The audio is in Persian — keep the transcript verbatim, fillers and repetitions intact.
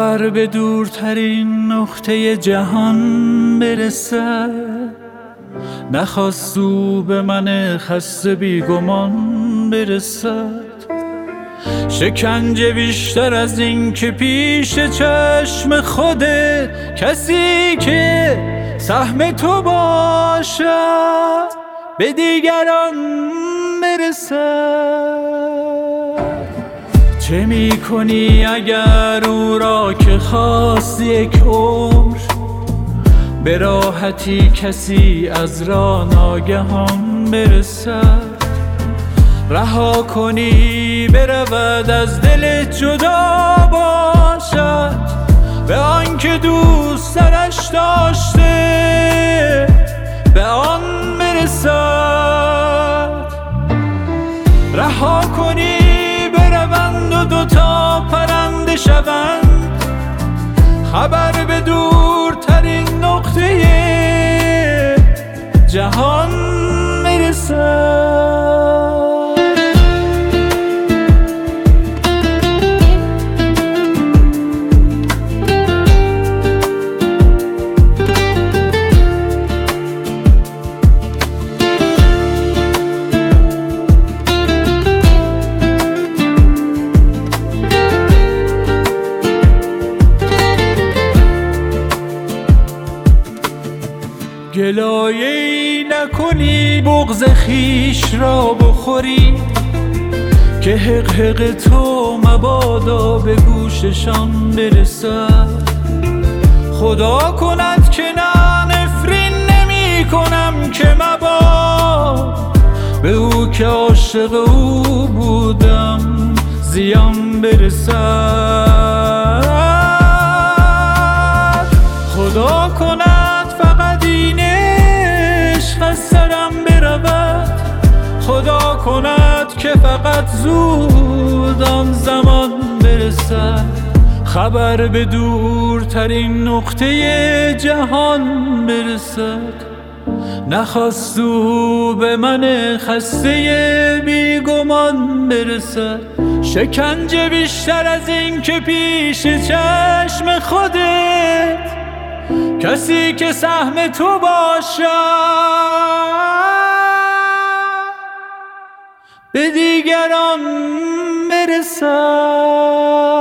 خبر به دورترین نقطه جهان برسد، نخواست او به من خسته بیگمان برسد. شکنجه بیشتر از این که پیش چشم خودت کسی که سهم تو باشد به دیگران برسد. چه می کنی اگر او را که خواست یک عمر به راحتی کسی از راه ناگهان برسد؟ رها کنی برود از دل جدا باشد، به آن که دوست سرش داشته به آن برسد. رها کنی بروند و دوتا پرنده شوند، خبر به دورترین نقطه جهان برسد. گلایه‌ای نکنی بغض خیش را بخوری، که حق حق تو مبادا به گوششان برسد. خدا کند که نه نفرین نمی کنم که مباد به او که عاشق او بودم زیان برسد. خدا کند فقط این عشق از سرم برود، خدا کند که فقط زود آن زمان برسد. خبر به دورترین نقطه جهان برسد، نخواست او به من خسته بیگمان برسد. شکنجه بیشتر از این که پیش چشم خودت کسی که سهم تو باشد به دیگران برسد.